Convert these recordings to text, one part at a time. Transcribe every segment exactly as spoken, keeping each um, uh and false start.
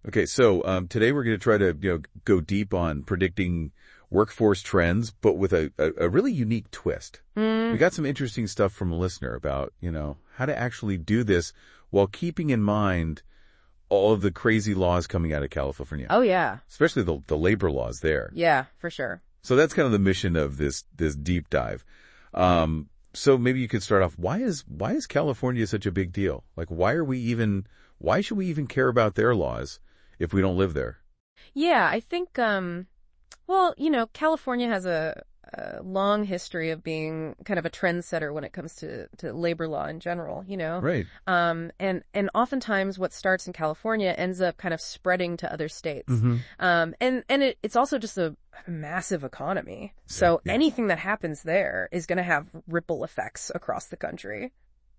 Okay, so um, today we're going to try to you know go deep on predicting workforce trends, but with a, a, a really unique twist. Mm. We got some interesting stuff from a listener about, you know, how to actually do this while keeping in mind all of the crazy laws coming out of California. Oh, yeah. Especially the, the labor laws there. Yeah, for sure. So that's kind of the mission of this, this deep dive. Um, so maybe you could start off. Why is, why is California such a big deal? Like, why are we even, why should we even care about their laws if we don't live there? Yeah, I think, um, well, you know, California has a, a long history of being kind of a trendsetter when it comes to, to labor law in general, you know? Right. Um, and, and oftentimes what starts in California ends up kind of spreading to other states. Mm-hmm. Um, and, and it, it's also just a massive economy. So yeah. anything that happens there is going to have ripple effects across the country.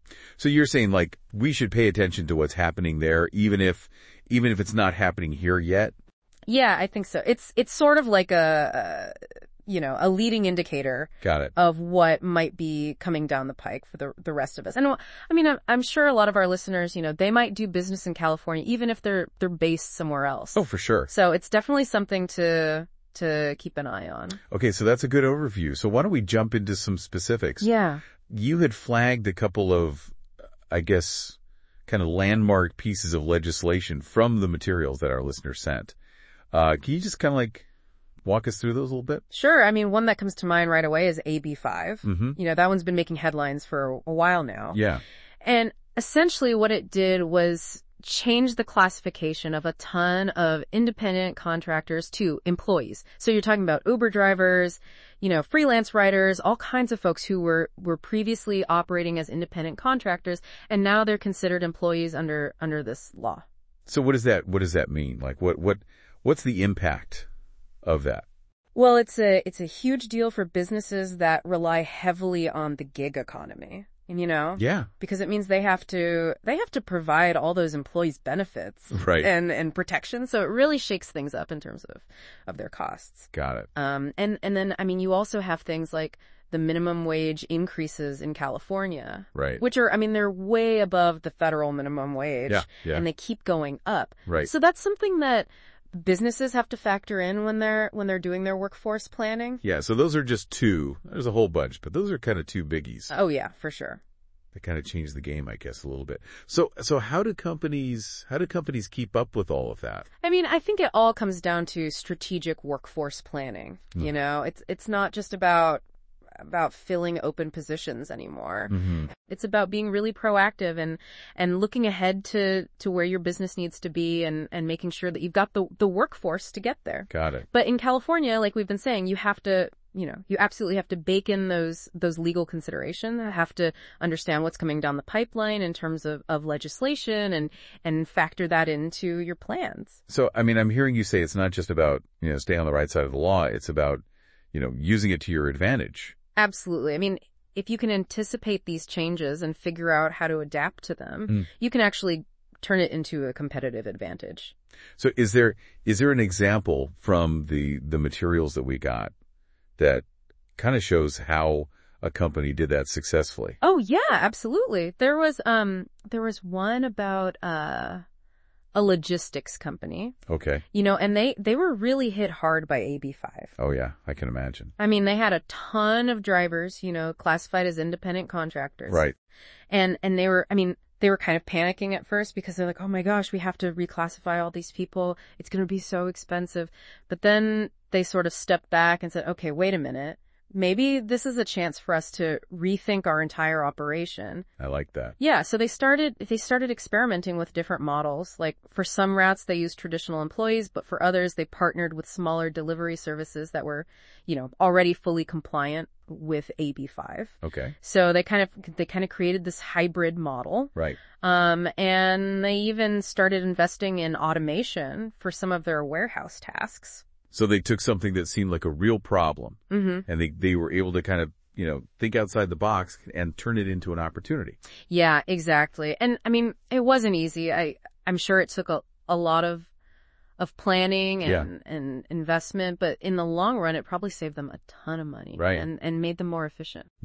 So you're saying, like, we should pay attention to what's happening there, even if, even if it's not happening here yet? Yeah, I think so. It's, it's sort of like a, a you know, a leading indicator Got it. of what might be coming down the pike for the the rest of us. And I mean, I'm, I'm sure a lot of our listeners, you know, they might do business in California, even if they're, they're based somewhere else. Oh, for sure. So it's definitely something to, to keep an eye on. Okay. So that's a good overview. So why don't we jump into some specifics? Yeah. You had flagged a couple of, I guess, kind of landmark pieces of legislation from the materials that our listeners sent. Uh, can you just kind of like walk us through those a little bit? Sure. I mean, one that comes to mind right away is A B five. Mm-hmm. You know, that one's been making headlines for a while now. Yeah. And essentially what it did was change the classification of a ton of independent contractors to employees. So you're talking about Uber drivers, you know, freelance writers, all kinds of folks who were, were previously operating as independent contractors, and now they're considered employees under, under this law. So what does that, what does that mean? Like what, what, what's the impact of that? Well, it's a, it's a huge deal for businesses that rely heavily on the gig economy. And, you know, yeah, because it means they have to, they have to provide all those employees benefits right. and, and protection. So it really shakes things up in terms of, of their costs. Got it. Um, and, and then, I mean, you also have things like the minimum wage increases in California, right? Which are, I mean, they're way above the federal minimum wage, yeah, yeah. and they keep going up. Right. So that's something that businesses have to factor in when they're, when they're doing their workforce planning. Yeah. So those are just two. There's a whole bunch, but those are kind of two biggies. Oh yeah, for sure. They kind of change the game, I guess, a little bit. So, so how do companies, how do companies keep up with all of that? I mean, I think it all comes down to strategic workforce planning. Mm. You know, it's, it's not just about, about filling open positions anymore. Mm-hmm. It's about being really proactive and, and looking ahead to, to where your business needs to be and, and making sure that you've got the, the workforce to get there. Got it. But in California, like we've been saying, you have to, you know, you absolutely have to bake in those, those legal considerations, have to understand what's coming down the pipeline in terms of, of legislation and, and factor that into your plans. So, I mean, I'm hearing you say it's not just about, you know, stay on the right side of the law. It's about, you know, using it to your advantage. Absolutely. I mean, if you can anticipate these changes and figure out how to adapt to them, mm. you can actually turn it into a competitive advantage. So is there, is there an example from the, the materials that we got that kind of shows how a company did that successfully? Oh yeah, absolutely. There was, um, there was one about, uh, a logistics company. Okay. You know, and they, they were really hit hard by A B five. Oh yeah, I can imagine. I mean, they had a ton of drivers, you know, classified as independent contractors. Right. And, and they were, I mean, they were kind of panicking at first because they're like, oh my gosh, we have to reclassify all these people. It's going to be so expensive. But then they sort of stepped back and said, okay, wait a minute. Maybe this is a chance for us to rethink our entire operation. I like that. Yeah, so they started, they started experimenting with different models. Like for some routes, they used traditional employees, but for others, they partnered with smaller delivery services that were, you know, already fully compliant with A B five. Okay. So they kind of, they kind of created this hybrid model. Right. Um, and they even started investing in automation for some of their warehouse tasks. So they took something that seemed like a real problem, mm-hmm. and they, they were able to kind of, you know, think outside the box and turn it into an opportunity. Yeah, exactly. And I mean, it wasn't easy. I, I'm sure it took a, a lot of, of planning and, yeah. and investment, but in the long run, it probably saved them a ton of money. Right. And, and made them more efficient. Yeah.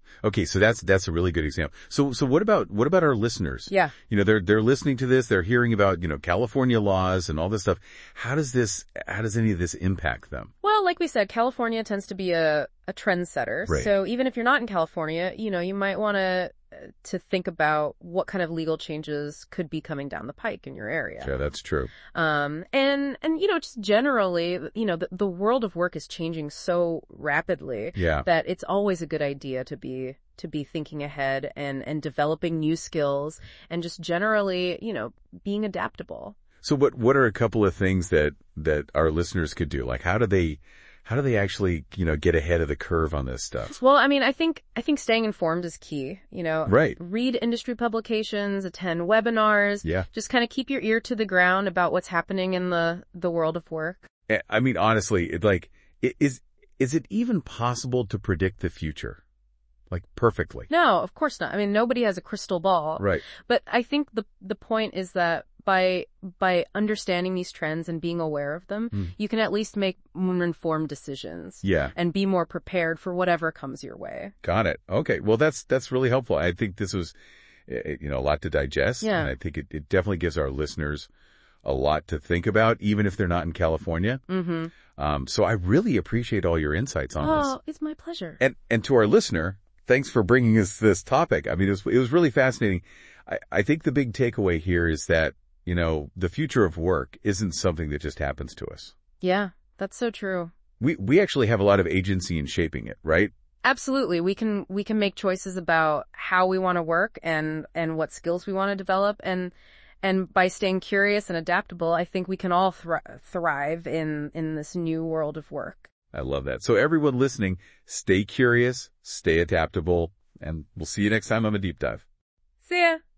Okay, so that's that's a really good example. So so what about what about our listeners? Yeah. You know, they're they're listening to this, they're hearing about, you know, California laws and all this stuff. How does this how does any of this impact them? Well, like we said, California tends to be a, a trendsetter. Right. So even if you're not in California, you know, you might want to to think about what kind of legal changes could be coming down the pike in your area. Yeah, that's true. Um, and, and, you know, just generally, you know, the, the world of work is changing so rapidly Yeah. that it's always a good idea to be, to be thinking ahead and, and developing new skills and just generally, you know, being adaptable. So what what are a couple of things that that our listeners could do? Like how do they how do they actually, you know, get ahead of the curve on this stuff? Well, I mean, I think, I think staying informed is key, you know. Right. Read industry publications, attend webinars. Yeah. Just kind of keep your ear to the ground about what's happening in the, the world of work. I mean, honestly, it like it is is it even possible to predict the future? Like perfectly? No, of course not. I mean, nobody has a crystal ball. Right. But I think the the point is that by by understanding these trends and being aware of them, Mm. you can at least make more informed decisions. Yeah. And be more prepared for whatever comes your way. Got it. Okay. Well, that's that's really helpful. I think this was, eh, you know, a lot to digest. Yeah. And I think it, it definitely gives our listeners a lot to think about, even if they're not in California. Mm-hmm. Um, so I really appreciate all your insights on this. Oh, it's my pleasure. And and to our listener, thanks for bringing us this topic. I mean, it was it was really fascinating. I, I think the big takeaway here is that, you know, the future of work isn't something that just happens to us. Yeah, that's so true. We we actually have a lot of agency in shaping it, right? Absolutely. We can, we can make choices about how we want to work and, and what skills we want to develop. And, and by staying curious and adaptable, I think we can all thr- thrive in, in this new world of work. I love that. So everyone listening, stay curious, stay adaptable, and we'll see you next time on A Deep Dive. See ya.